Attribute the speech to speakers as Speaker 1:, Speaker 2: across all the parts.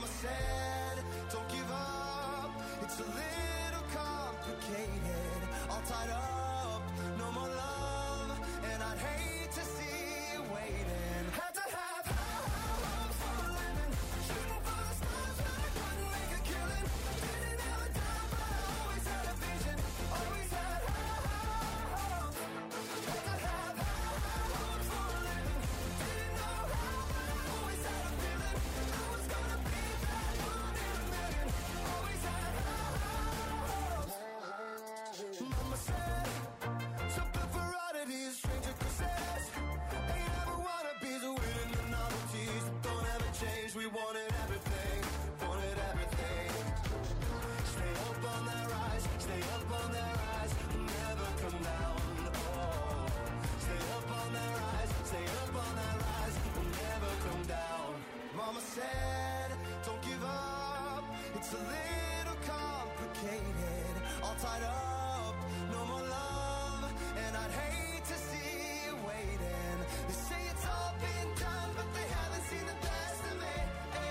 Speaker 1: Mama said, don't give up. It's a little complicated. All tied up, no more love. And I'd hate to see you waiting. Had to have high hopes for a living. Shooting for the stars, but I couldn't make a killing. Didn't have a dime, but I always had a vision. Always had high hopes. Had to have high hopes for a living. Didn't know how, but I always had a feeling. I was gonna be that one in a million. Always had high hopes. Mama said, something for oddities, stranger kisses. Ain't ever wannabes, winning the novelties that don't ever change. We wanted everything, wanted everything. Stay up on that rise, stay up on that rise, never come down. Oh, stay up on that rise, stay up on that rise, never come down. Mama said, don't give up. It's a little complicated, all tied up, no more love, and I'd hate to see you waiting. They say it's all been done, but they haven't seen the best of me.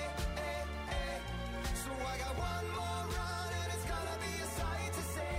Speaker 1: So I got one more run, and it's gonna be a sight to see.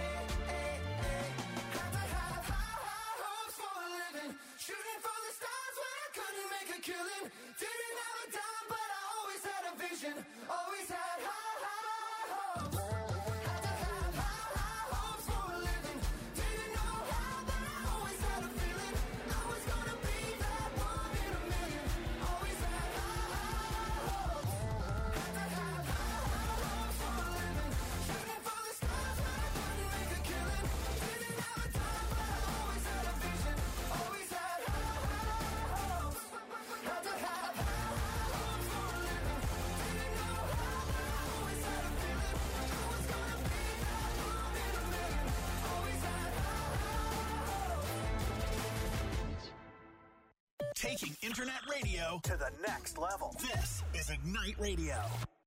Speaker 1: Had to have high hopes for a living. Shooting for the stars when I couldn't make a killing. Didn't have a dime, but I always had a vision. Always had high hopes. Had to have high hopes for a living. Didn't know how, but I always had a feeling. I was gonna be that one in a million. Always had high hopes. Had to have high hopes for a living. Shooting for the stars when I couldn't make a killing. Didn't have a dime, but I always had a vision. Always had high hopes. Had to have high hopes for a living. Didn't know how, but I always had a feeling. I was gonna be that one in a million. Always had high hopes.
Speaker 2: Taking internet radio
Speaker 3: To the next level.
Speaker 2: This is Ignite Radio.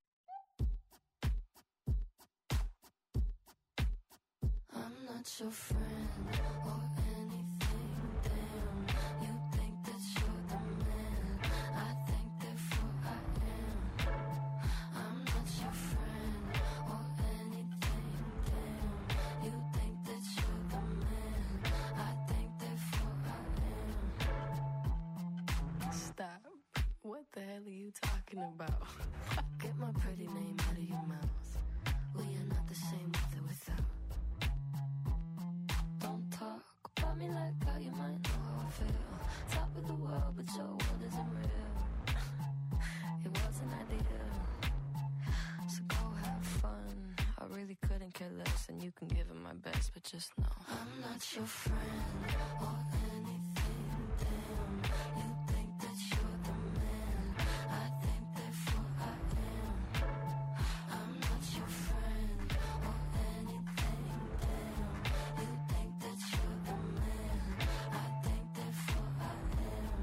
Speaker 4: I'm not your friend or anything, damn. You think that you're the man, I think therefore I am. I'm not your friend or anything, damn. You think that you're the man, I think therefore I am. Stop. What the hell are you talking about? Get my pretty name out of your mouth. We are not the same with or without. Don't talk about me like how you might know how I feel. Top of the world, but your world isn't real. It wasn't ideal. So go have fun. I really couldn't care less, and you can give it my best, but just know I'm not your friend or anything, damn. You think that you're the man, I think therefore I am. I'm not your friend or anything, damn. You think that you're the man, I think therefore I am.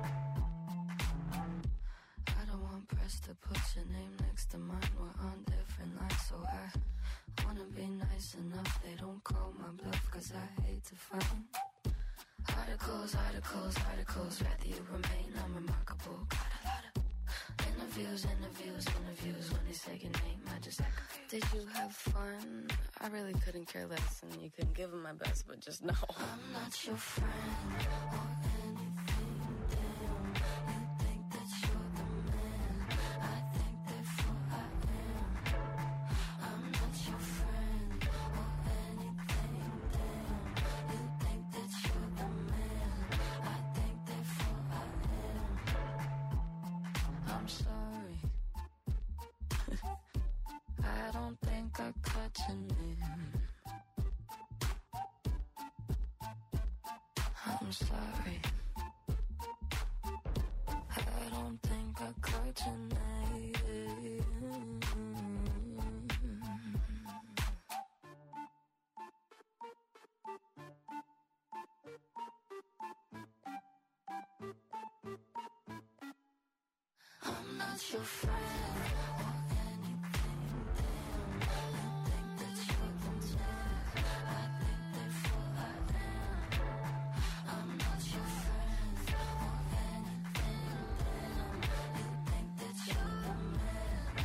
Speaker 4: I don't want press to put your name next to mine. We're on different lines, so I wanna be nice enough. They don't call my bluff, cause I hate to find articles, rather you remain unremarkable. Got a lot of interviews. When they say your name, I just aggravate. Did you have fun? I really couldn't care less, and you couldn't give them my best, but just know I'm not your friend or anything, damn. You think that you're the man, I think therefore I am. I'm not your friend or anything, damn. You think that you're the man, I think therefore I am. I'm sorry. I don't think I caught your name. I'm sorry. I don't think I caught your name. I'm not your friend or anything, damn. You think that you're the man, I think therefore I am. I'm not your friend or anything, damn. You think that you're the man,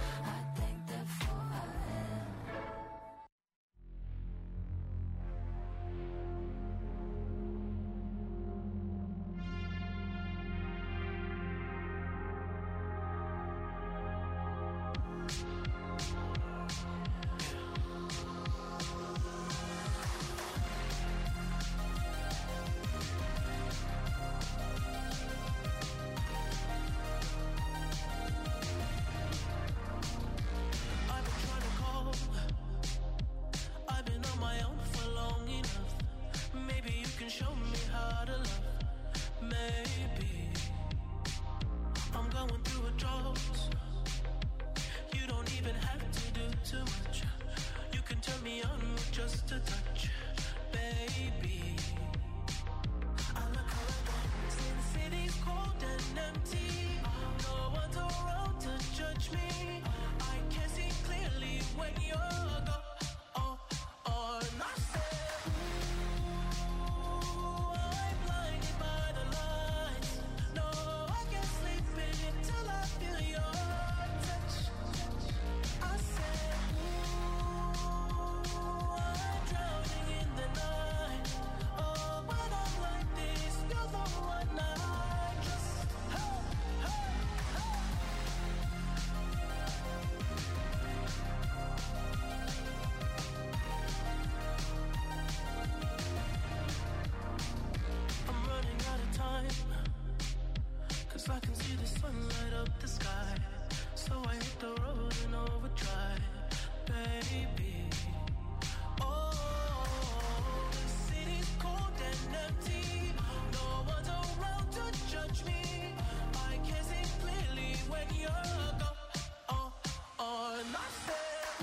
Speaker 3: so I can see the sun light up the sky. So I hit the road in overdrive, baby. Oh, the city's cold and empty. No one's around to judge me. I can see clearly when you're gone. And I said,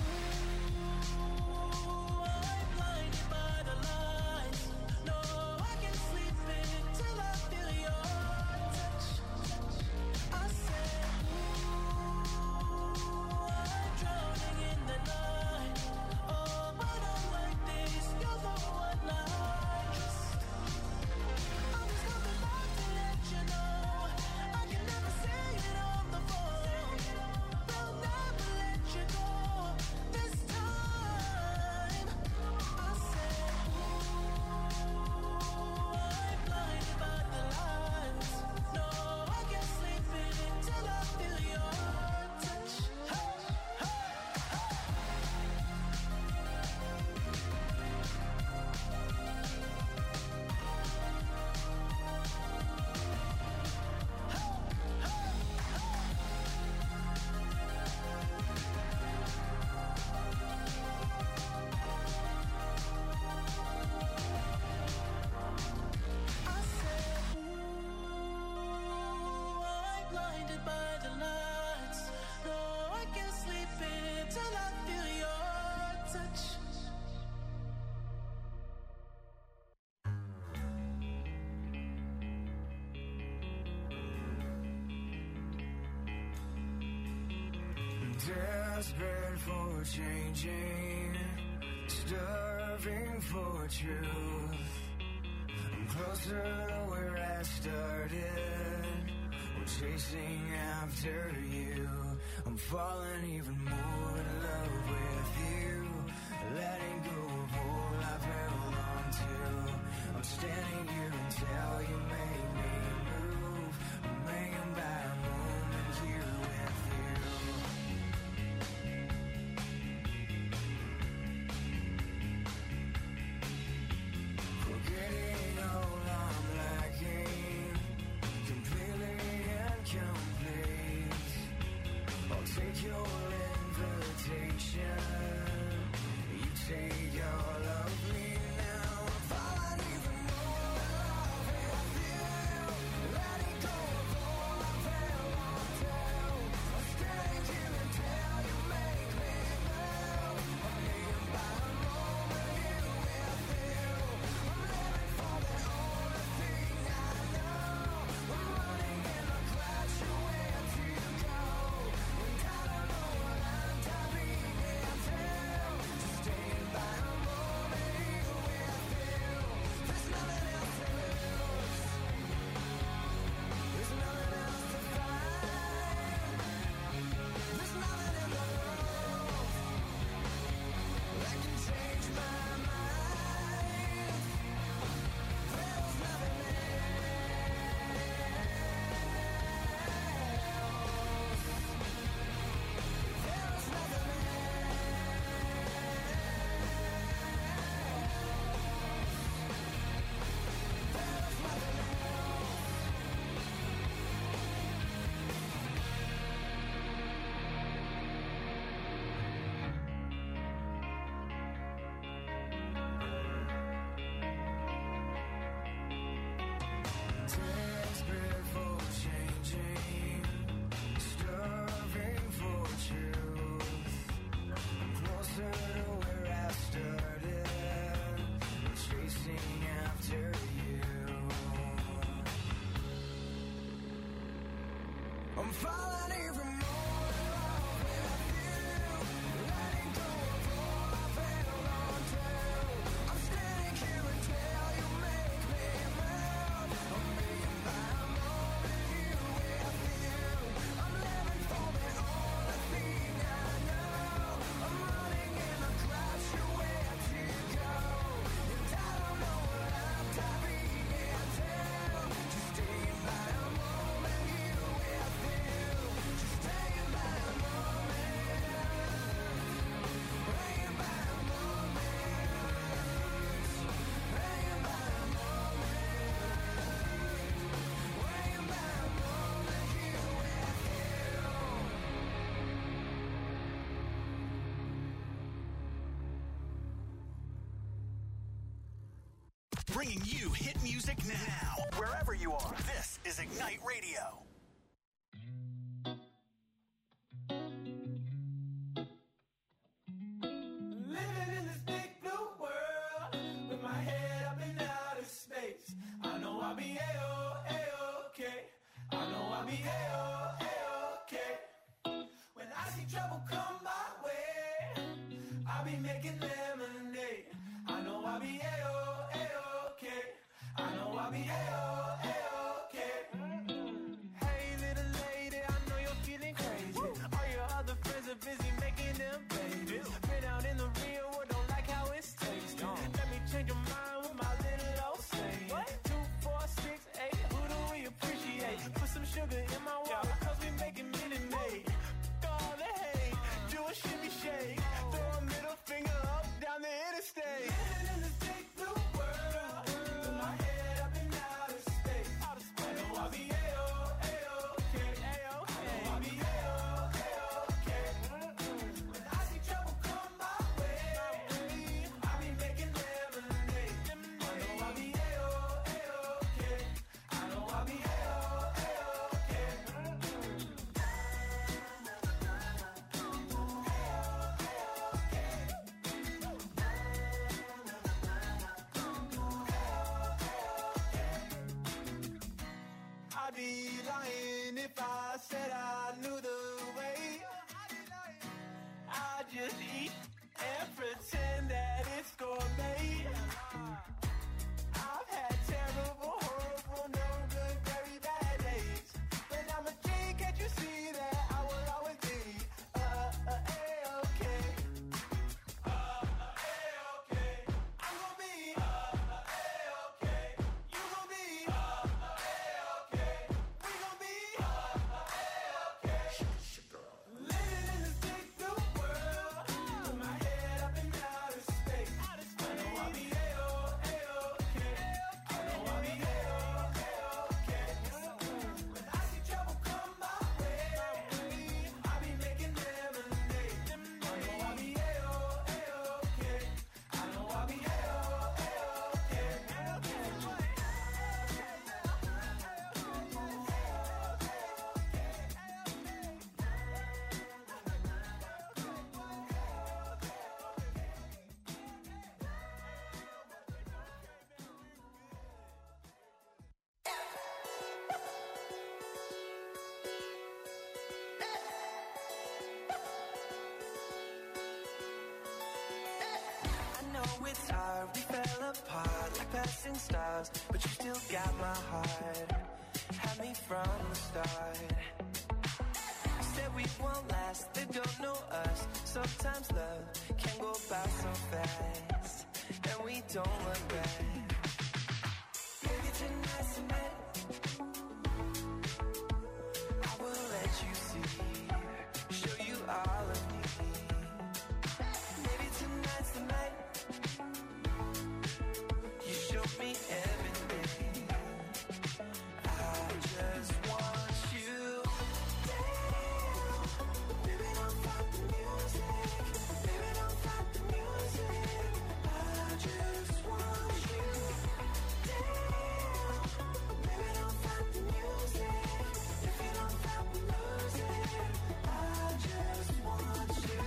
Speaker 3: ooh, I'm blinded by the lights. No, I can't sleep until I feel your touch. I said, ooh, I'm drowning in the night. Oh, but I'm like this, you're the one I trust. I'm just coming back to let you know I can never say it on the phone. They'll never let you go this time. I said, ooh, I'm blinded by the lights. No, I can't sleep until I feel your touch. Hey, hey, I said, ooh, I'm blinded by the lights. No, I can't sleep until I feel your touch.
Speaker 1: Desperate for changing, starving for truth. I'm closer to where I started. I'm chasing after you. I'm falling even more in love with you. Letting go of all I've held on to. I'm standing here until you make me move. I'm hanging by a moment here with you. Forgetting all I'm lacking, completely incomplete. I'll take your invitation, you take all of me now. I'm falling even more in love with you. Letting go of all I've held on to. I'm standing here until you make me move. I'm hanging by a moment here with you. I'm living for the only thing I know. I'm running in a crash, where to go? And I don't know what I'm diving into. Just staying by a moment here with you. There's nothing else to lose. There's nothing else to find. There's nothing in the world that can change my mind. There's nothing else. There's nothing desperate for changing, starving for truth. I'm closer to where I started, chasing after you. I'm falling even more in love with you. Letting go of all I've held on to. I'm standing here until you make me move. I'm hanging by a moment here with you. I'm living for the only thing I know. I'm running in a crash, where to go? And I don't know what I'm diving into. Just staying by a moment here with you.
Speaker 2: Bringing you hit music now. Wherever you are, this is Ignite Radio.
Speaker 3: Living in this big blue world with my head up in outer space. I know I'll be A-okay. I know I'll be A-okay. When I see trouble come my way, I'll be making lemonade. I know I'll be A-okay. I know I'll be A-okay. Hey little lady, I know you're feeling crazy. All your other friends are busy making them babies. Been out in the real world, don't like how it's tasting. Let me change your mind with my little old saying. 2, 4, 6, 8, who do we appreciate? Put some sugar in my water, cause we making Minute Maid. All the hate, do a shimmy shake. Throw a middle finger up down the interstate. Living in this big blue world with my head up in outer space. I know I'll be A-okay. I know I'll be A-okay. When I see trouble come my way, I'll be making lemonade. I know I'll be A-okay. I know I'll be A-okay. I'd be lying if I said I knew the way. I just eat and pretend that it's gourmet. I've had terrible, horrible, no good, very bad days. But I'm a G, can't you see that I will always be A-okay. A-okay. I'm gonna be A-okay. You gonna be A-okay. We gonna be A-okay. Living in this big blue world with my head up in outer space. I know I'll be A-okay. I know I'll be A-okay. When I see trouble come my way, I'll be making lemonade. I know I'll be A-okay. I know I'll be A-okay. I know it's hard, we fell apart like passing stars, but you still got my heart. Had me from the start. Said we won't last, they don't know us. Sometimes love can go by so fast, and we don't look back. Maybe tonight's the night I will let you see, show you all of me. Maybe tonight's the night you show me everything. I just want you. Baby, don't fight the music. Baby, don't fight the music. I just want you. Baby, don't fight the music. If you don't fight, we lose it. I just want you.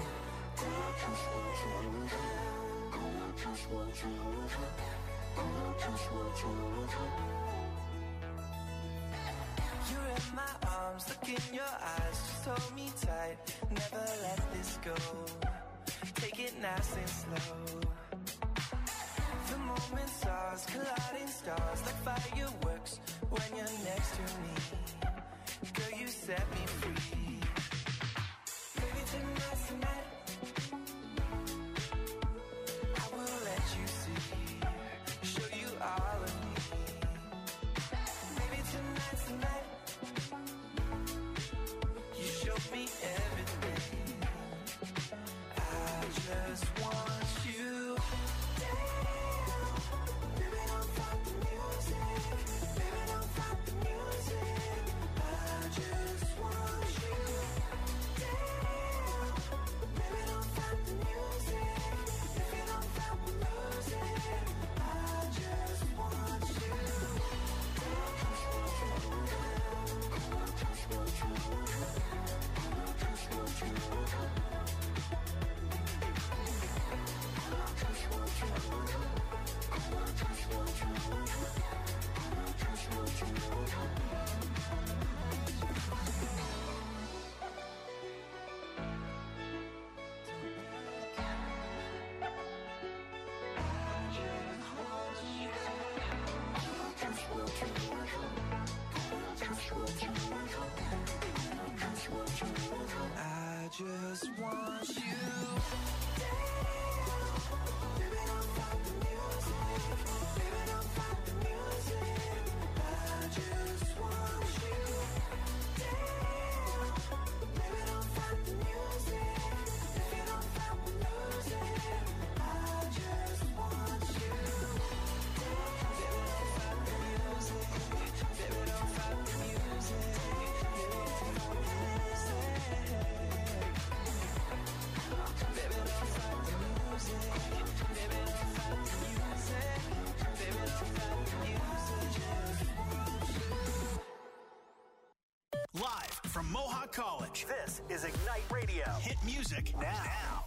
Speaker 3: You're in my arms, look in your eyes, just hold me tight, never let this go. Take it nice and slow. The moment's ours, colliding stars like fireworks when you're next to me. Girl, you set me free. Maybe tonight's the night I will let you see, show you all of me. Maybe tonight's the night you show me everything. I just want you. Baby, don't fight the music. Baby, don't fight the music. I just want
Speaker 2: from Mohawk College. This is Ignite Radio. Hit music now.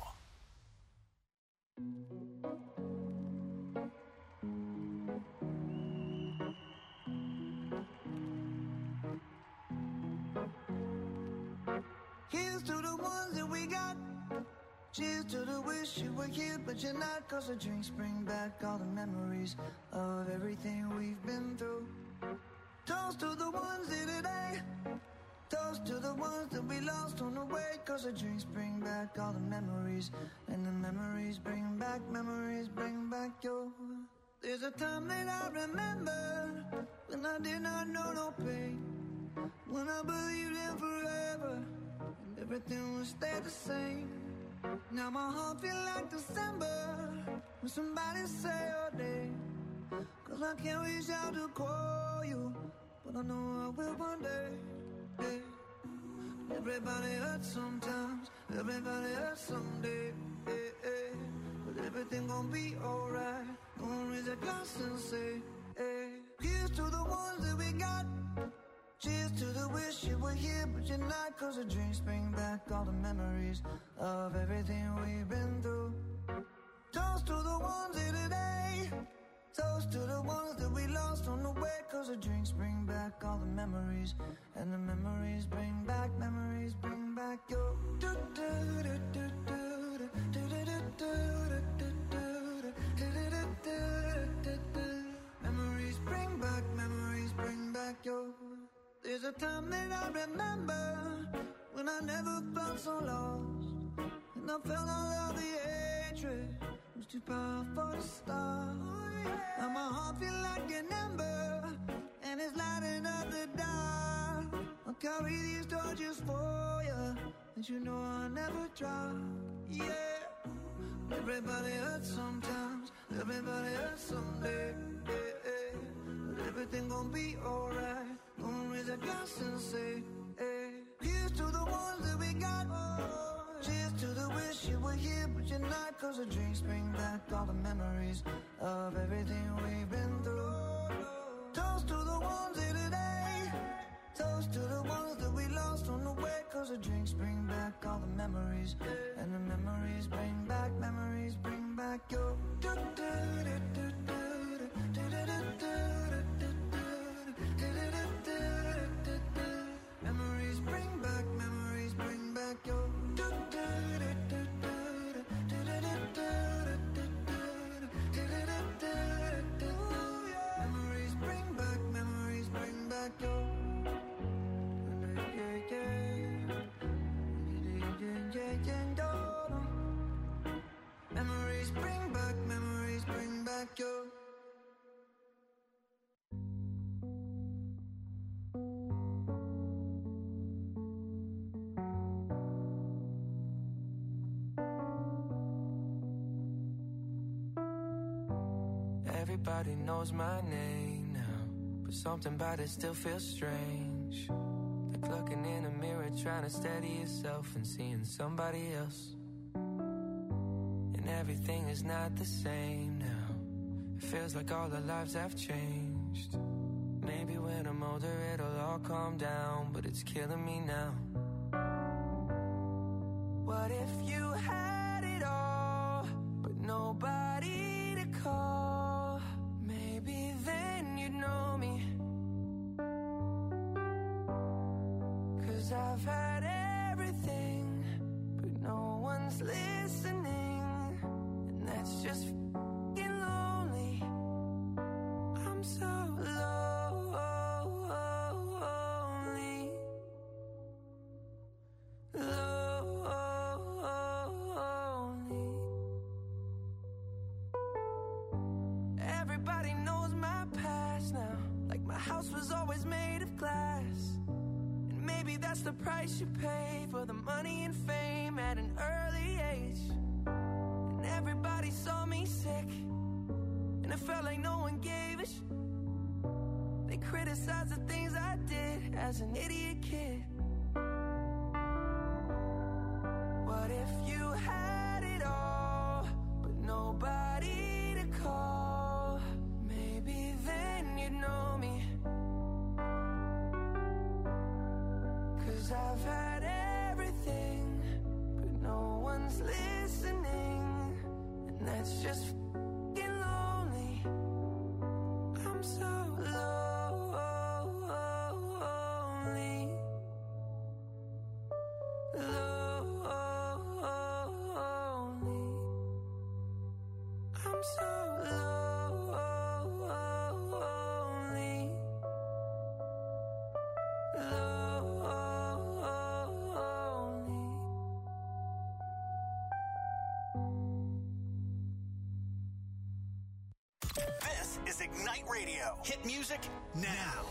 Speaker 5: Here's to the ones that we got. Cheers to the wish you were here, but you're not. Cause the drinks bring back all the memories of everything we've been through. Toast to the ones here today. Toast to the ones that we lost on the way. Cause the drinks bring back all the memories. And the memories bring back your. There's a time that I remember when I did not know no pain. When I believed in forever and everything would stay the same. Now my heart feel like December when somebody say your name. Cause I can't reach out to call you, but I know I will one day. Yeah. Everybody hurts sometimes, everybody hurts someday. Yeah. But everything gon' be alright. Gonna raise a glass and say, hey. Here's to the ones that we got. Cheers to the wish you were here, but you're not. Cause the drinks bring back all the memories of everything we've been through. Toast to the ones here today. Toast to the ones that we lost on the way. Cause the drinks bring back all the memories. And the memories bring back your. Memories bring back your. There's a time that I remember when I never felt so lost. And I felt all of the hatred was too powerful to stop. Now my heart feel like an ember and it's lighting up the dark. I'll carry these torches for you, and you know I'll never drop. Yeah. Everybody hurts sometimes, everybody hurts someday. Yeah. But everything gon' be alright. Gonna raise a glass and say, hey. Here's to the ones that we got. Cheers to the wish you were here, but you're not. Cause the drinks bring back all the memories of everything we've been through. Toast to the ones here today. Toast to the ones that we lost on the way. Cause the drinks bring back all the memories. And the memories bring back your. Memories bring back your. Memories bring back your. Memories bring back your.
Speaker 6: Everybody knows my name now, but something about it still feels strange. Like looking in a mirror, trying to steady yourself and seeing somebody else. And everything is not the same now. It feels like all our lives have changed. Maybe when I'm older it'll all calm down, but it's killing me now. What if you had it all, but nobody to call? Maybe then you'd know me. Cause I've had everything, but no one's listening. And that's just f***ing lonely. I'm so lonely. Lonely. Everybody knows my past now. Like my house was always made of glass. And maybe that's the price you pay for the money and fame at an early age. And everybody saw me sick, and it felt like no one gave a shit. They criticized the things I did as an idiot kid. What if you had it all, but nobody to call? Maybe then you'd know me. Cause I've had everything, but no one's listening, and that's just f***ing lonely. I'm so lonely. Lonely. I'm so lonely. Lonely.
Speaker 2: This is Ignite Radio. Hit music now.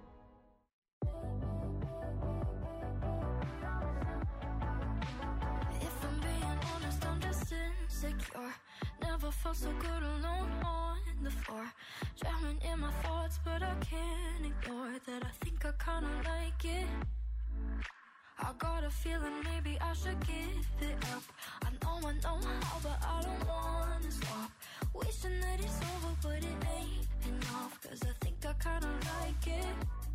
Speaker 4: If I'm being honest, I'm just insecure. Never felt so good alone on the floor. Drowning in my thoughts, but I can't ignore that I think I kinda like it. I got a feeling maybe I should give it up. I know how, but I don't wanna stop. Wishing that it's over, but it ain't enough. Cause I think I kinda like it.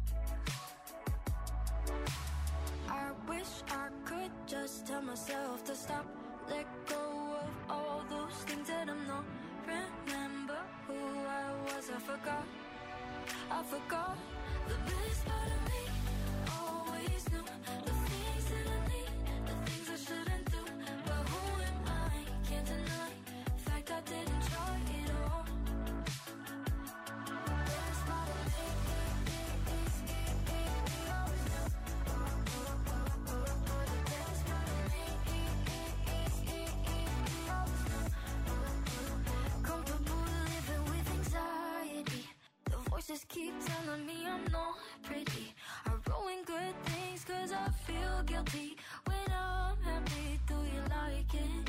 Speaker 4: I wish I could just tell myself to stop. Let go of all those things that I'm not. Remember who I was, I forgot the best part of me. Always knew the things that I need, the things I shouldn't do. But who am I? Can't deny the fact I didn't try it all. The best part of me is always knew. The best part of me always knew. Comfortable living with anxiety. The voices keep telling me I'm not pretty. I ruin good things cause I feel guilty. When I'm happy, do you like it?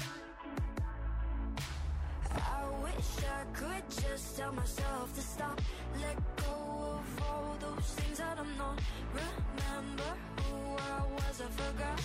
Speaker 4: I wish I could just tell myself to stop. Let go of all those things that I'm not. Remember who I was, I forgot.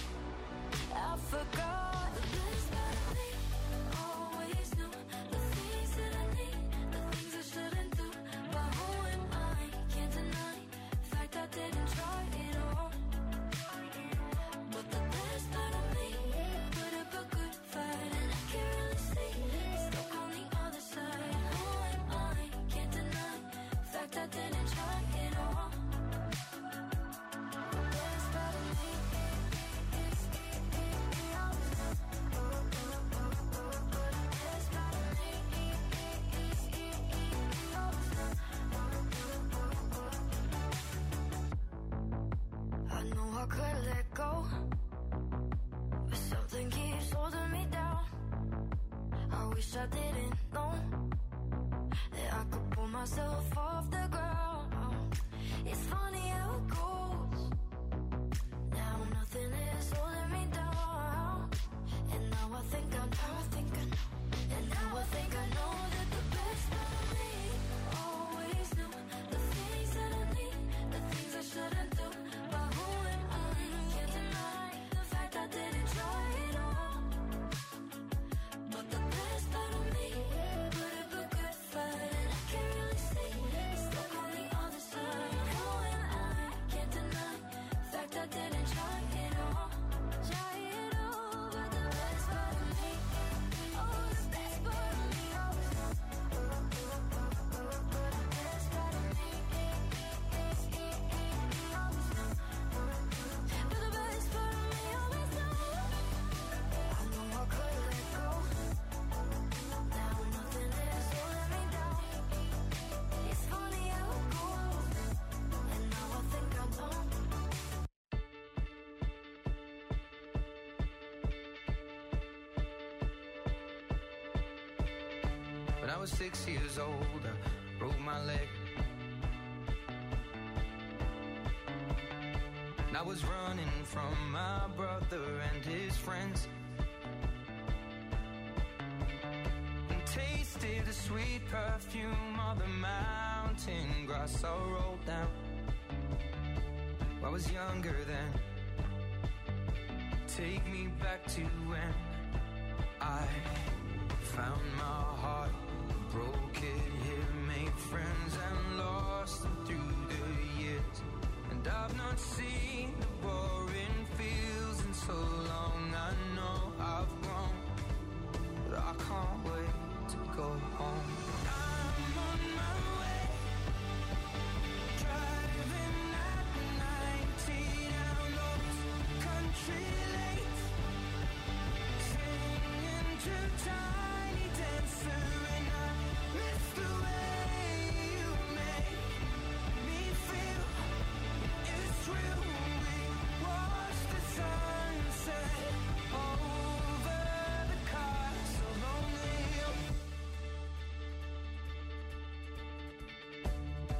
Speaker 4: The best part of me. Always knew the things that I need, the things I shouldn't do. But who am I? Can't deny the fact I didn't try it all. But the best part of me put up a good fight, and I can't really see stuck on the other side. Who am I? Can't deny the fact I didn't try it all. The best part of me is always I know I could let go, but something keeps holding me down. I wish I didn't know that I could pull myself off the ground. It's funny how it goes. Now nothing is holding me down. And now I think I know. And now I think I know that the best part of me always knew the things that I need, the things I shouldn't do. But who am I? Can't deny the fact I didn't try it all. But the best part of me put up a good fight, and I can't really see stuck on the other side. Who am I? Can't deny the fact I didn't try it all. But the best part of me, oh, the best part of me always knows. The best part of me always knows. But the best part of me always knows. I know I could let go. Now nothing is holding me down. It's funny how it goes. And now I think I know.
Speaker 6: When I was 6 years old, I broke my leg. And I was running from my brother and his friends, and tasted the sweet perfume of the mountain grass I rolled down. I was younger then. Take me back to when I found my heart, broke it here, made friends and lost them through the years. And I've not seen the boring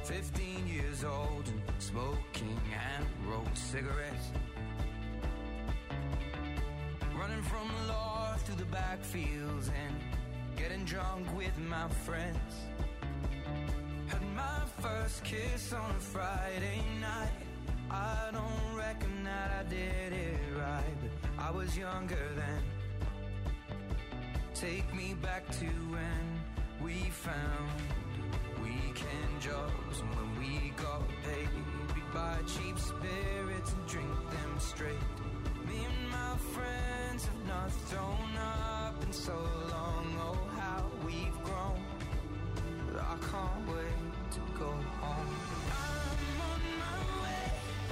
Speaker 6: 15 years old and smoking and rolled cigarettes. Running from the law through the backfields and getting drunk with my friends. Had my first kiss on a Friday night. I don't reckon that I did it right, but I was younger then. Take me back to when we found weekend jobs, and when we got paid, we'd buy cheap spirits and drink them straight. Me and my friends have not thrown up in so long. Oh, how we've grown, but I can't wait to go home. I'm on my way,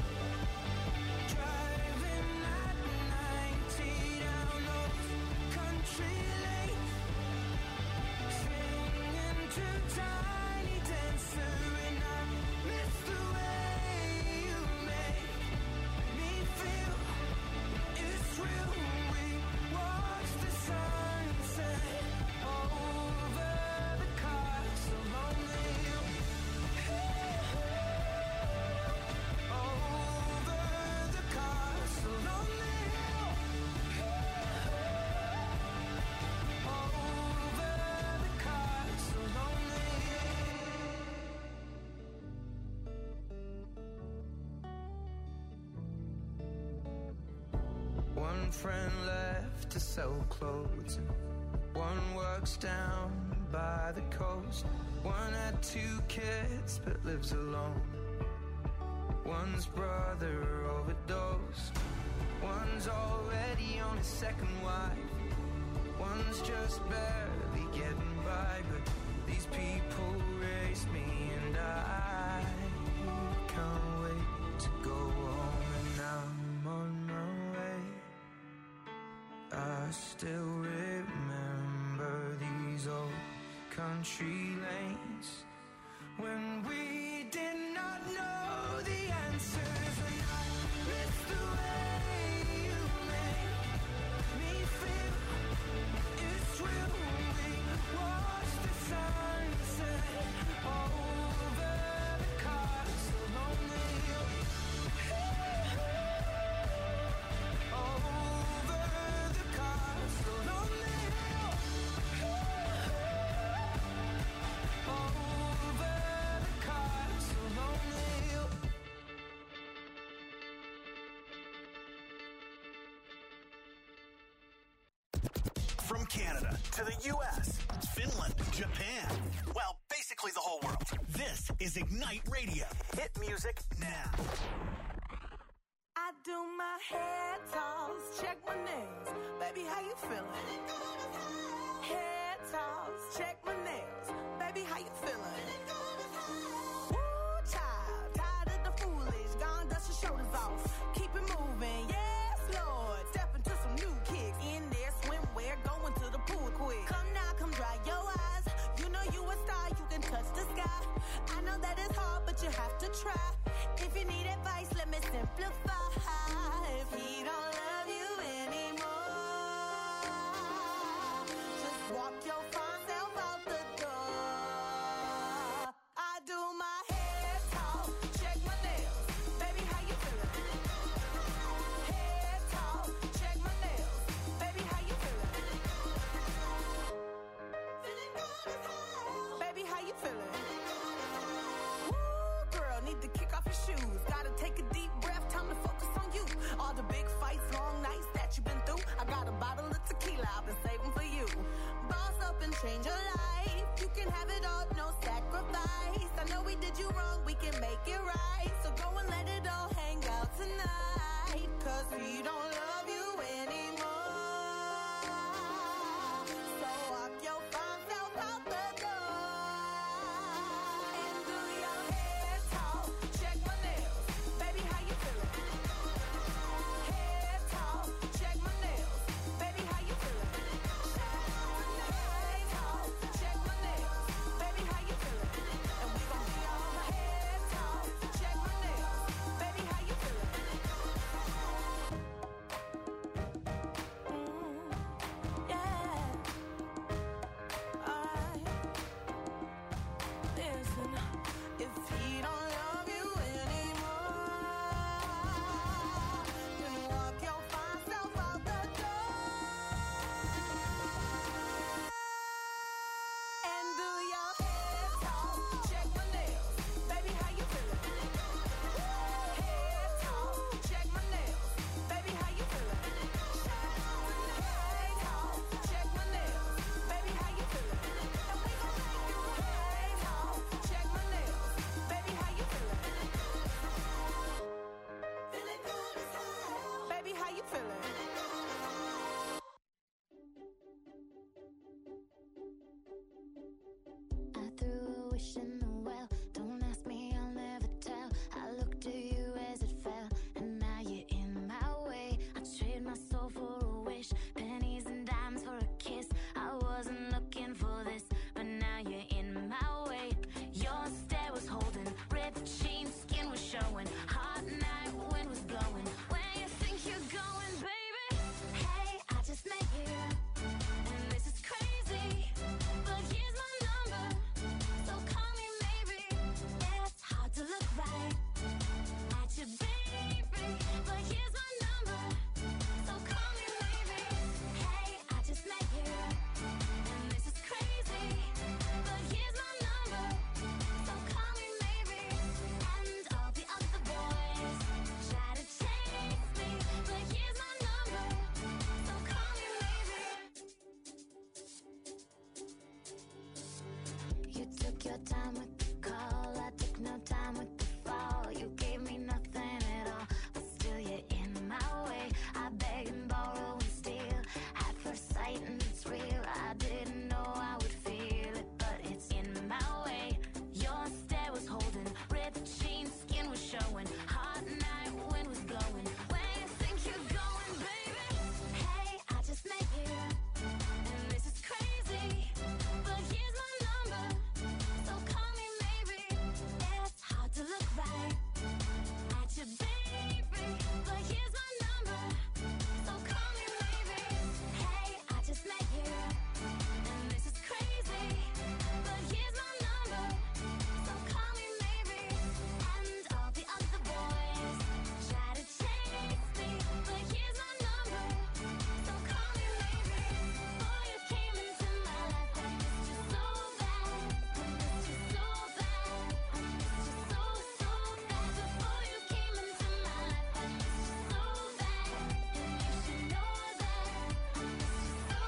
Speaker 6: driving at 90 down those country lanes, singing to Tiny Dancer, and I miss the way you make me feel. It's real. We watch the sunset over the castle on the hill. Over the castle on the hill. Over the castle on the hill. One friend left to sell clothes, and one works down by the coast. One had 2 kids but lives alone. One's brother overdosed. One's already on his second wife. One's just barely getting by, but these people raised me, and I can't wait to go home. And I'm on my way. I still remember these old country lanes when we did not know the answers, and I miss the way you make me feel. It's real. We watch the sunset over the castle on the hill. Over the castle on the hill. Over the castle on the hill.
Speaker 2: From Canada to the U.S., Finland, Japan, well, basically the whole world. This is Ignite Radio. Hit music now.
Speaker 3: I do my hair toss, check my nails. Baby, how you feeling? Hair toss, check my nails. Baby, how you feeling? Woo, child, tired of the foolish. Gone, dust your shoulders off. Keep it moving, yes, Lord. Step into some new kicks. In there, swimwear, going to the pool quick. Come now, come dry your eyes. You know you a star, you can touch the sky. I know that it's hard, but you have to try. If you need advice, let me simplify. If he don't love you anymore, just walk your fine self out the door. I do my hair talk, check my nails. Baby, how you feeling? Hair talk, check my nails. Baby, how you feeling? Feeling good as hell. Baby, how you feeling? Woo, girl, need to kick off your shoes. Gotta take a deep breath, time to focus on you. All the big fights, long nights that you've been through. I got a bottle of tequila I've been saving for you. Boss up and change your life. You can have it all, no sacrifice. I know we did you wrong, we can make it right. So go and let it all hang out tonight. Cause we don't love you anymore. So walk your fine self out the door. And do your hair talk, check my nails. Baby, how you feeling? Hair talk, check my nails. Baby, how you feeling? Hair talk, check my nails. Baby, how you feeling? And we gon' be all hair talk, check my nails. Baby, how you feeling?
Speaker 4: time with the call. I took no time with the fall. You gave me nothing at all, but still you're in my way. I beg and borrow and steal. At first sight and it's real. I didn't know I would feel it, but it's in my way. Your stare was holding, ripped jeans, skin was showing. Hot night, wind was blowing. Where you think you're going, baby? Hey, I just met you, and this is crazy, but here's my number, so call me maybe. It's hard to look right at you, baby, but here's my number, so call me maybe. Hey, I just met you, and this is crazy, but here's my number, so call me maybe. And all the other boys try to chase me, but here's my number, so call me maybe. Before you came into my life, I missed you so bad. I missed you so bad. I missed you so, so bad. Before you came into my life, I missed you so bad. And you should know that. I missed you so,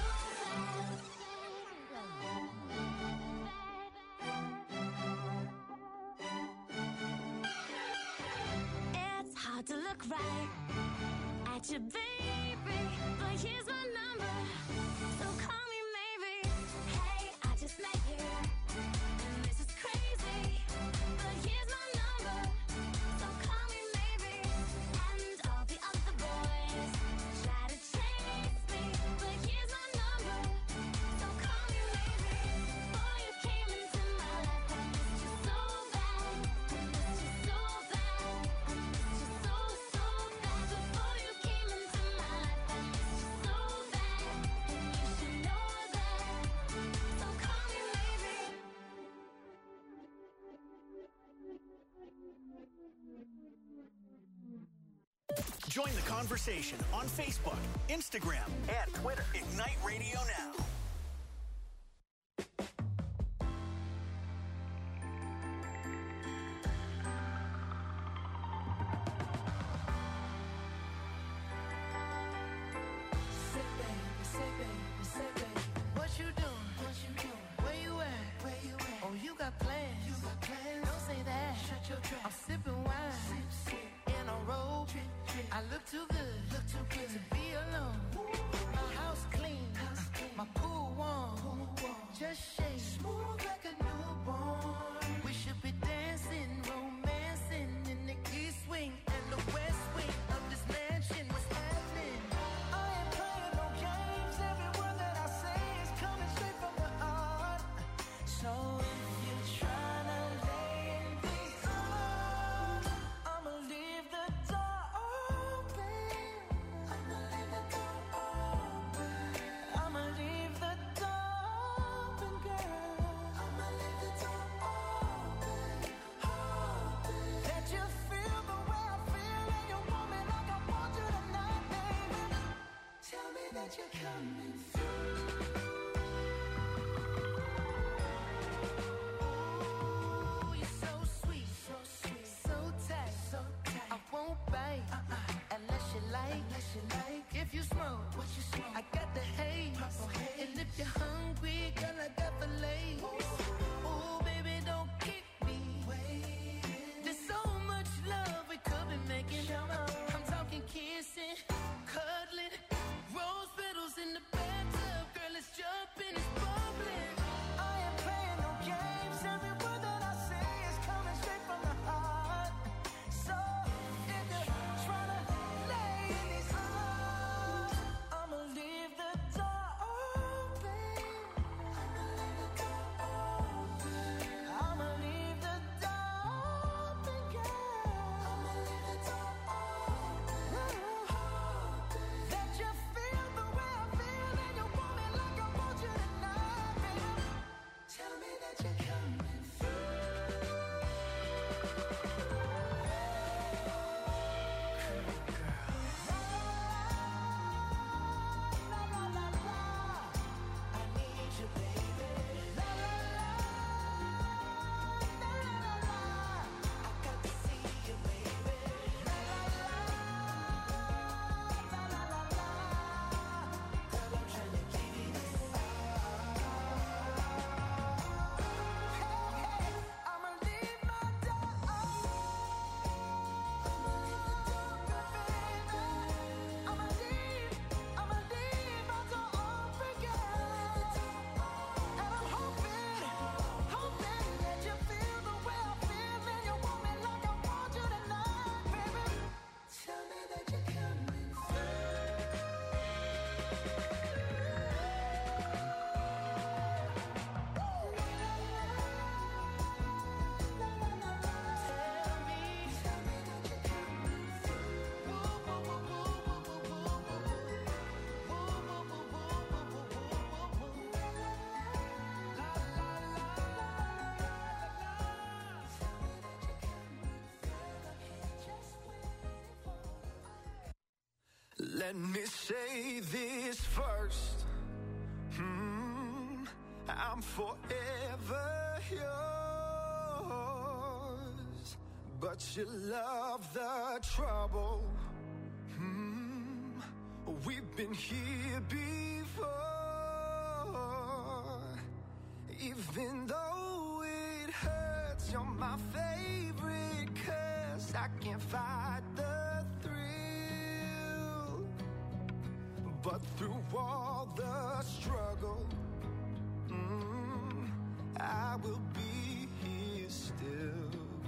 Speaker 4: so bad. It's hard to look right at you, baby, but here's my number, so call me maybe. Hey, I just met you, and this is crazy, but here's my number, so call me maybe. And all the other boys try to chase me, but here's my number, so call me maybe. Before you came into my life, I missed you so bad. I missed you so bad. I missed you so, so bad. Before you came into my life, I missed you so bad. And you should know that. So call me maybe.
Speaker 2: Join the conversation on Facebook, Instagram, and Twitter. Ignite Radio Now.
Speaker 3: What you doing? Where you at? Oh, you got plans. Don't say that. Shut your trap. I'm sipping wine in a robe. I look too good to be alone. My house clean, my pool warm. Just shake smooth like a newborn. We should be dancing, romancing in the east wing and the west wing of this mansion. What's happening? I ain't playing no games. Every word that I say is coming straight from the heart. So if you're trying to lay in these arms, I'ma leave the door open. I'ma leave the door open. I'ma leave the door open, girl. I'ma leave the door open. Let you feel the way I feel, and you want me like I want you tonight, baby. Tell me that you're coming through. Ooh, you're so sweet, so tight. I won't bite unless you like. If you smoke, I got the haze. And if you're hungry, girl, I got the lace. Ooh, baby, don't keep me waiting. There's so much love we could be making. I'm talking kissing, cuddling, rose petals in the back.
Speaker 5: Let me say this first. I'm forever yours, but you love the trouble. We've been here before. Even though it hurts, you're my favorite curse. I can't fight the thrill, but through all the struggle, I will be here still.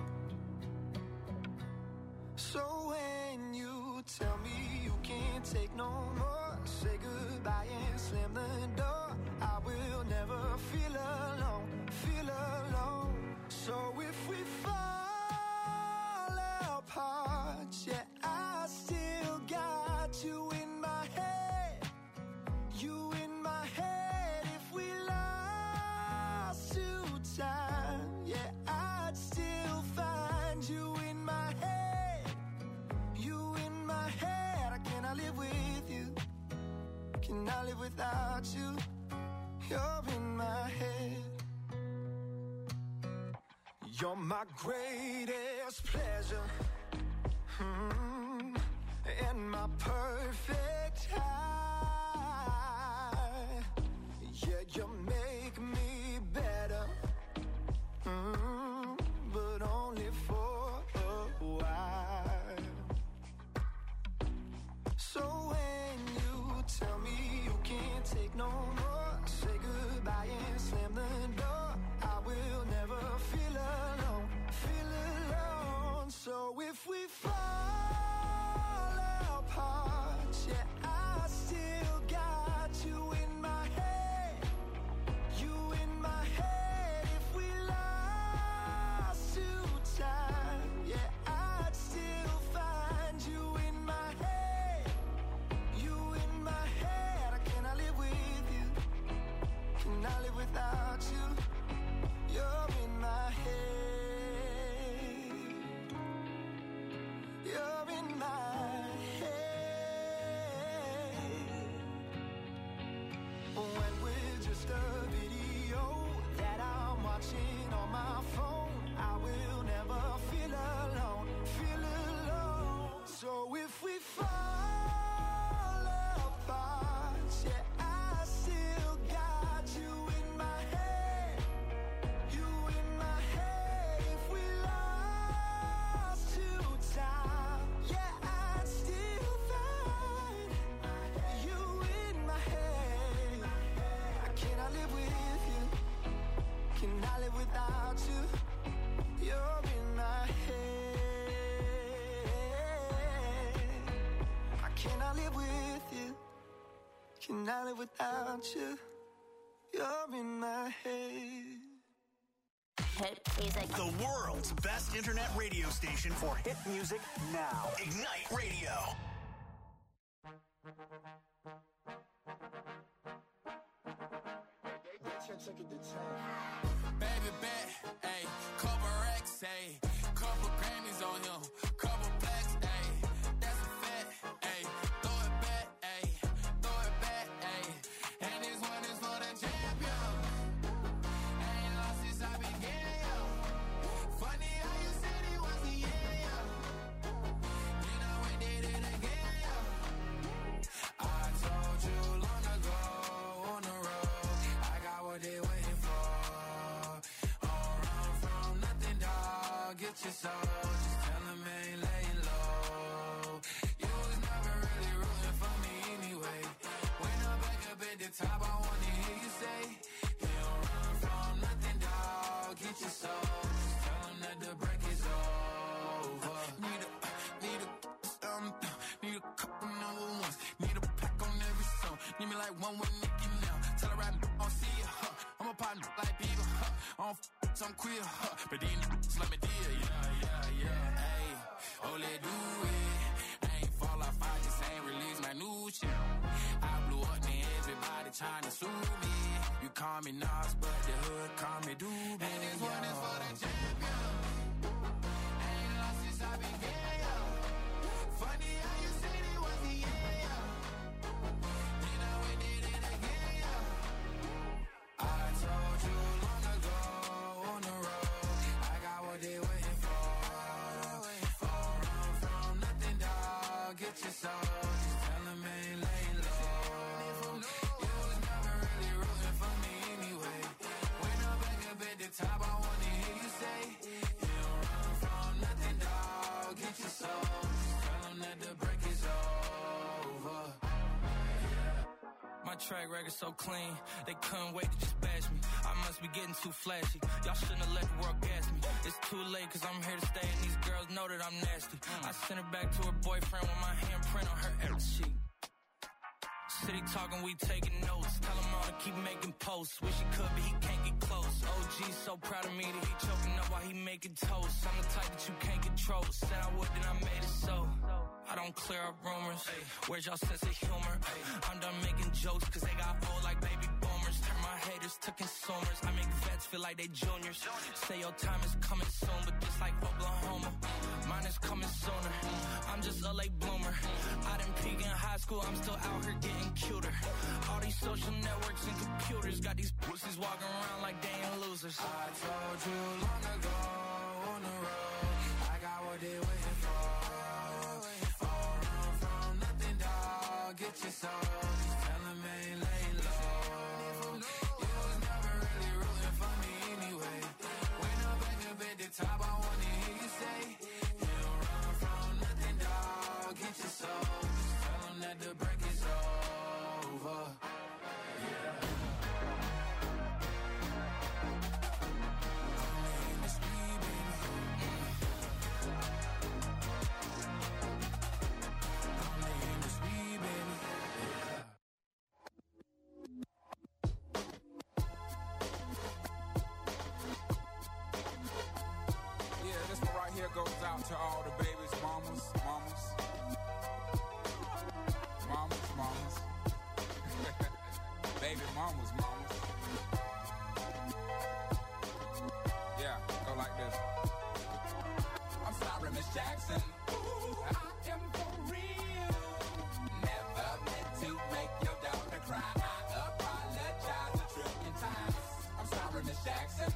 Speaker 5: So when you tell me you can't take no more, say goodbye and slam the door. I will never feel alone, feel alone. So if we fall apart, yeah, I still got you in my head, you in my head. If we lost to time, yeah, I'd still find you in my head, you in my head. I cannot live with you, cannot live without you. You're in my head. You're my greatest pleasure, and my perfect high. Yeah, you make me better, but only for a while. So when you tell me you can't take no more, say goodbye and slam the door. I will never feel alone, feel alone. So if we fall apart, yeah, I still got you in my head, you in my head. If we lost to time, yeah, I'd still find you in my head, you in my head. I cannot live with you, cannot live without you. You're in my head, you're in my head. When we're just a video that I'm watching on my phone, I will never feel alone, feel alone. So if we fall apart, yeah, I still got you in my head, you in my head. If we lost to time, yeah, I'd still find you in my head. I cannot live with you, cannot live without you. You're in my head. I cannot live with you, cannot live without you. You're in my head.
Speaker 7: Hit music.
Speaker 2: The world's best internet radio station for hit music now. Ignite Radio.
Speaker 8: Baby bet, ayy, couple racks, ayy, couple Grammys on him, couple blacks, ayy, that's a fact, ayy, throw it back, ayy, throw it back, ayy, and this one is for the champion. Ain't lost since I began, yo. Funny how you said it was the end, yo. Then I went did it again, yo. I told you long ago on the road, I got what they waiting for. Don't run from nothing, dog. Get your soul. Just tell them I ain't laying low. You was never really rooting for me anyway. When I'm back up at the top, I wanna hear you say, you don't run from nothing, dog. Get your soul. Just tell them that the break is over. Need a couple number ones. Need a pack on every song. Need me like one with Nicki now. Tell her I don't see it, huh? I'm a partner like Bieber, huh? I don't I'm queer, huh? But these niggas let me deal, yeah. Ayy, oh, let do it. I ain't fall off, I just ain't release my new shit. I blew up and everybody trying to sue me. You call me Nas, but the hood call me Doobie. And this one is for the champion. Ain't lost since I began, yo. Funny how you said it was the end, yo.
Speaker 6: get your soul. Just tell him ain't laying low. You was never really rooting for me anyway. When I'm back up at the top, I wanna hear you say, you don't run from nothing, dog. Get your soul. Just tell him that the break is over. My track record so clean, they couldn't wait to just bash me. I must be getting too flashy. Y'all shouldn't have let the world gas me. It's too late cause I'm here to stay and these girls know that I'm nasty. I sent her back to her boyfriend with my handprint on her ass sheet. City talking, we taking notes. Tell him all to keep making posts. Wish he could, but he can't get close. OG so proud of me that he choking up while he making toast. I'm the type that you can't control. Said I would, then I made it so. I don't clear up rumors. Where's y'all sense of humor? I'm done making jokes cause they got old like baby boomers. Turn my haters to consumers. I make vets feel like they juniors. Say your time is coming soon, but just like Oklahoma, mine is coming sooner. I'm just a late bloomer. I didn't peak in high school, I'm still out here getting cuter. All these social networks and computers got these pussies walking around like they ain't losers. I told you long ago on the road, I got what they waiting for. Get your soul, just tell him ain't laying low. You was never really rooting for me anyway. When I'm back up at the top, I wanna hear you say, you don't run from nothing, dog. Get your soul, just tell him that the break is over. Yeah. Only in the speed, baby. Only in the speed, baby.
Speaker 9: Here goes out to all the babies, mamas. Baby mamas. Yeah, go like this. I'm sorry, Miss Jackson. Ooh, I am for real. Never meant to make your daughter cry. I apologize a trillion times. I'm sorry, Miss Jackson.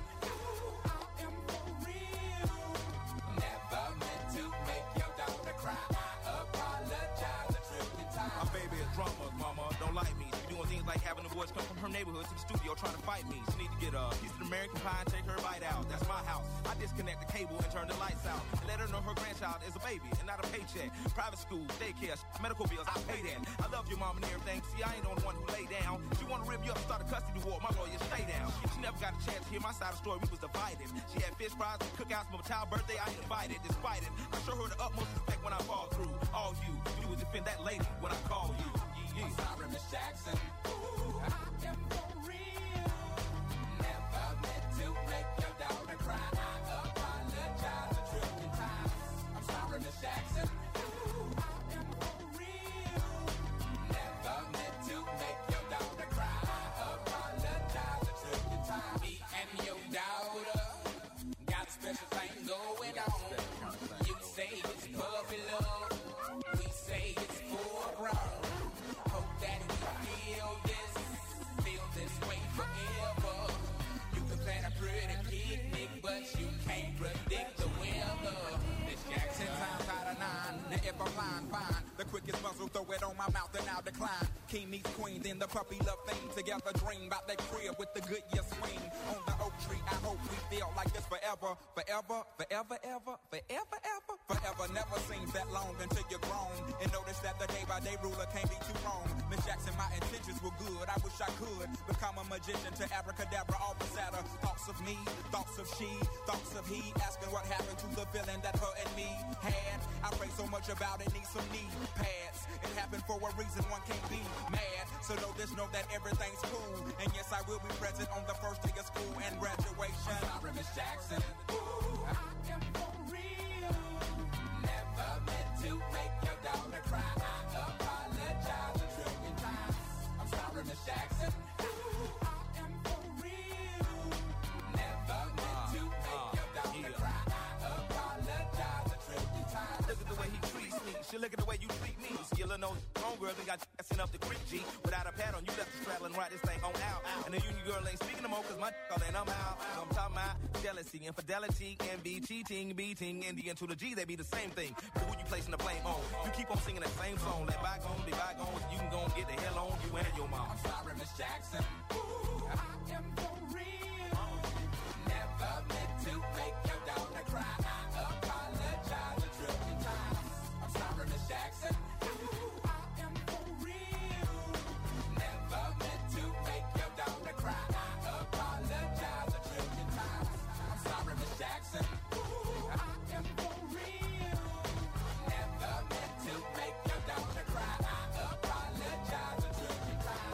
Speaker 10: Drama, mama, don't like me. She doing things like having the boys come from her neighborhood to the studio trying to fight me. She need to get a piece of American pie and take her bite out. That's my house. I disconnect the cable and turn the lights out. And let her know her grandchild is a baby and not a paycheck. Private school, daycare, medical bills, I pay that. I love your mom and everything. See, I ain't the only one who lay down. She wanna rip you up and start a custody war. My lawyer, stay down. She never got a chance to hear my side of the story. We was divided. She had fish fries and cookouts for my child's birthday. I ain't invited. Despite it, I show her the utmost respect when I fall through. All you would defend that lady when I call you.
Speaker 9: I'm sorry, Miss Jackson. Ooh, I am for real. Never meant to make your daughter cry. I apologize a trillion times. I'm sorry, Miss Jackson. Ooh, I am for real. Never meant to make your daughter cry. I apologize a trillion times. Me and your daughter got a special thing going on. You say it's puppy love. We say it's full grown. That we feel this way forever. You can plan a pretty picnic, but you can't predict the weather. Miss Jackson, times out of 9. Now if I'm lying, fine. The quickest muzzle, throw it on my mouth and I'll decline. King meets queen, then the puppy love thing. Together dream about that crib with the good year swing. On the oak tree, I hope we feel like this forever. Forever, forever, ever, forever, ever. Forever never seems that long until you're grown. And notice that the day by day ruler can't be too wrong. Miss Jackson, my intentions were good. I wish I could become a magician to abracadabra, all the sadder. Thoughts of me, thoughts of she, thoughts of he. Asking what happened to the feeling that her and me had. I pray so much about it, need some knee pads. It happened for a reason, one can't be mad. So know this, know that everything's cool. And yes, I will be present on the first day of school and graduation. I'm sorry, Miss Jackson. Ooh, I am for real. Never meant to make your daughter cry. I apologize a trillion times. I'm sorry, Miss Jackson. Ooh, I am for real. Never meant to make your daughter cry. I apologize a trillion times.
Speaker 10: Look at the way he treats me. shit, look at the way you treat me. You see your little nose homegirl and got sent up the creek, G. Without a pad on, you left the straddle and ride this thing on out. And the union girl ain't speaking no more, cause my all in, I'm out. So I'm talking about jealousy, infidelity, envy, cheating, beating, and the N to the G, they be the same thing. But who you placing the blame on? You keep on singing that same song. Let bygones be bygones, you can go and get the hell on you and your mom.
Speaker 9: I'm sorry, Miss Jackson. Ooh, I am for real. Never meant to make your daughter cry. I apologize a trillion times. I'm sorry, Miss Jackson. Ooh, I am for real. Never meant to make your daughter cry. I apologize a trillion times. I'm sorry, Miss Jackson. Ooh, I am for real. Never meant to make your daughter cry. I apologize a trillion times.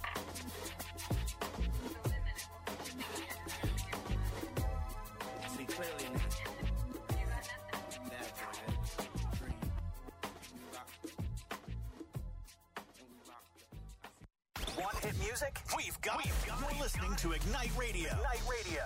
Speaker 10: See clearly now.
Speaker 2: Want hit music? We've got it. You're listening to Ignite Radio. Ignite Radio.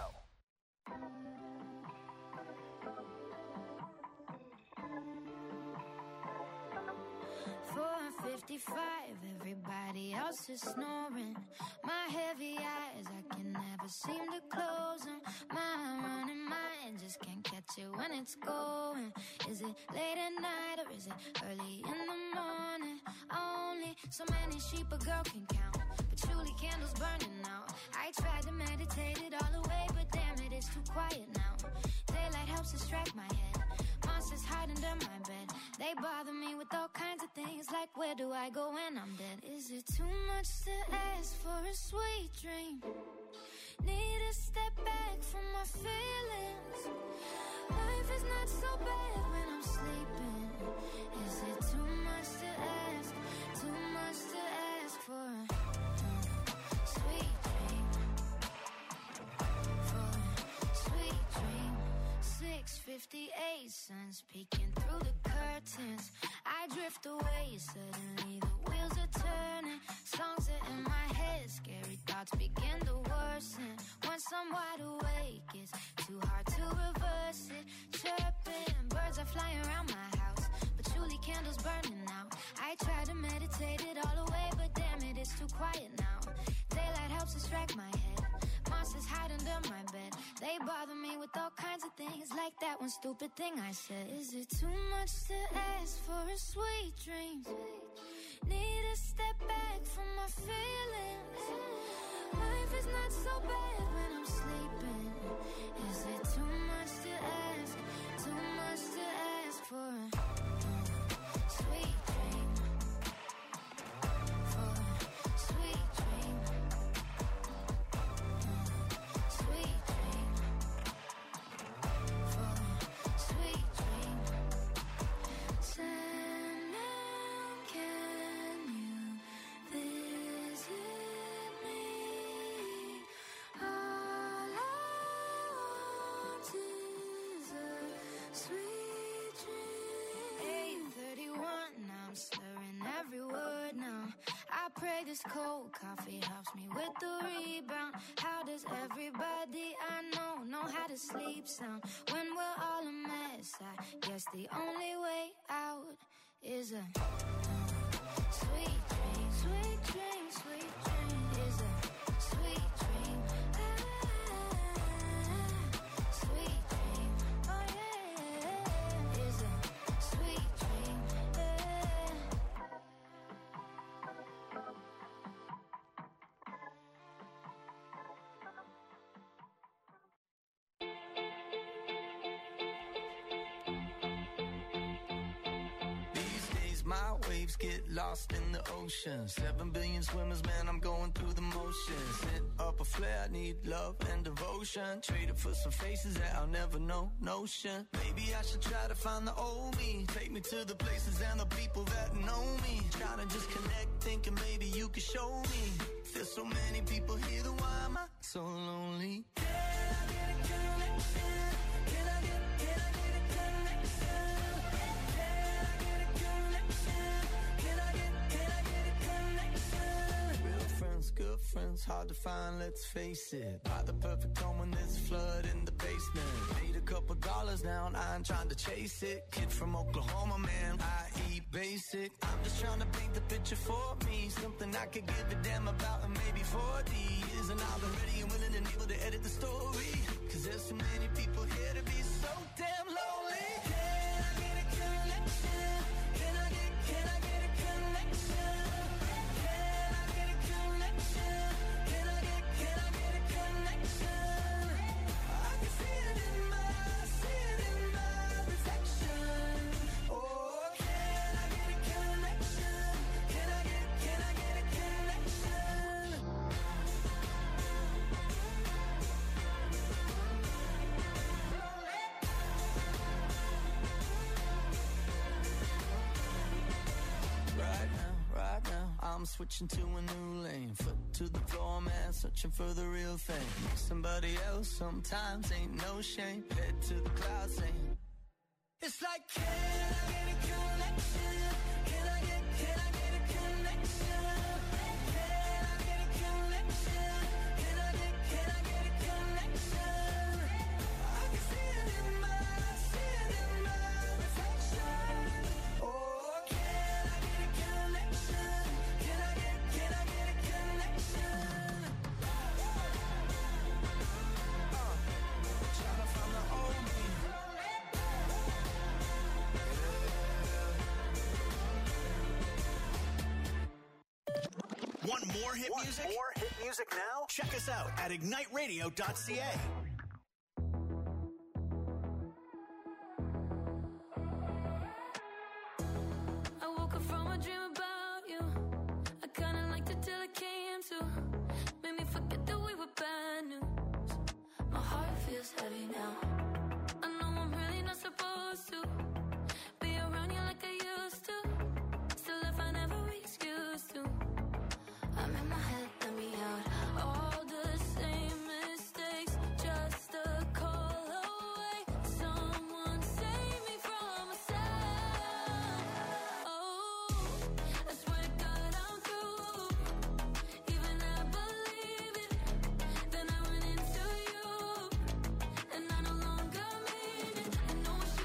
Speaker 4: 4:55, everybody else is snoring. My heavy eyes, I can never seem to close them. My running mind just can't catch it when it's going. Is it late at night or is it early in the morning? Only so many sheep a girl can count. Patchouli candles burning out. I tried to meditate it all away, but damn it, it's too quiet now. Daylight helps distract my head. Monsters hide under my bed. They bother me with all kinds of things, like where do I go when I'm dead? Is it too much to ask for a sweet dream? Need to step back from my feelings. Life is not so bad when I'm sleeping. Is it too much to ask? Too much to ask for a sweet dream? For a sweet dream. 6:58, sun's peeking through the curtains. I drift away, suddenly the wheels are turning. Songs are in my head, scary thoughts begin to worsen. Once I'm wide awake, it's too hard to reverse it. Chirping, birds are flying around my house, patchouli candles burning out. I try to meditate it all away, but damn it, it's too quiet now. Daylight helps distract my head. Monsters hide under my bed. They bother me with all kinds of things, like that one stupid thing I said. Is it too much to ask for a sweet dream? Need to step back from my feelings. Life is not so bad when I'm sleeping. Is it too much to ask? Too much to ask for a sweet dream? For a sweet dream. Sweet dream. For a sweet dream. Sandman, can you visit me? All I want is a sweet dream. 8:31, I'm slurring every word now. I pray this cold coffee helps me with the rebound. How does everybody I know how to sleep sound? When we're all a mess, I guess the only way out is a sweet dream. Sweet dream, sweet dream is a sweet dream. Sweet dream, oh yeah, is a sweet dream.
Speaker 6: These days my waves get lost in the ocean. 7 billion swimmers, man, I'm going through the motions. Lit up a flare, need love and devotion. Traded for some faces that I'll never know, notion. Maybe I should try to find the old me. Take me to the places and the people that know me. Trying to just connect, thinking maybe you could show me. There's so many people here, then why am I so lonely? Can I get a connection? Can I get a connection? Can I get a connection? Can I get a connection? Real friends, good friends,
Speaker 5: it's hard to find, let's face it. Buy the perfect home when there's a flood in the basement. Made a couple dollars now and I ain't trying to chase it. Kid from Oklahoma, man, I eat basic. I'm just trying to paint the picture for me. Something I could give a damn about in maybe 40 years. And I'll be ready and willing and able to edit the story. Cause there's so many people here to be so damn lonely. Can I get a connection? Can I get a connection? Can I get a connection? Can I get a connection? I can see it in my reflection. Oh, can I get a connection? Can I get a connection? Right now, I'm switching to a new lane. Foot to the floor, man, searching for the real thing. Somebody else sometimes ain't no shame. Head to the clouds saying, it's like, can I get a connection? Can I get a connection? Can I get a connection? Can I get a connection? I can see it in my reflection. Oh, can I get a connection? Can I get a connection? Trying to find the old me.
Speaker 2: Want more hit music? More hit music now? Check us out at igniteradio.ca.
Speaker 4: I woke up from a dream about you. I kinda liked it till it came to. Made me forget that we were